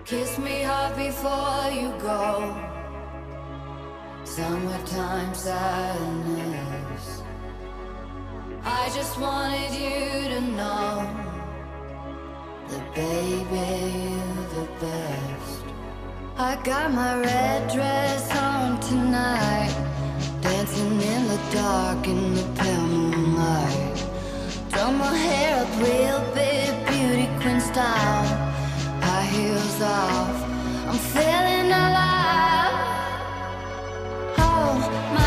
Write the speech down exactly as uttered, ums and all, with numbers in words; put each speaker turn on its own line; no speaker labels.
Kiss me hard before you go. Summertime sadness. I just wanted you to know that baby, you're the best. I got my red dress on tonight, dancing in the dark in the pale moonlight. Done my hair up real big, beauty queen style. High heels off, I'm feeling alive. Oh, my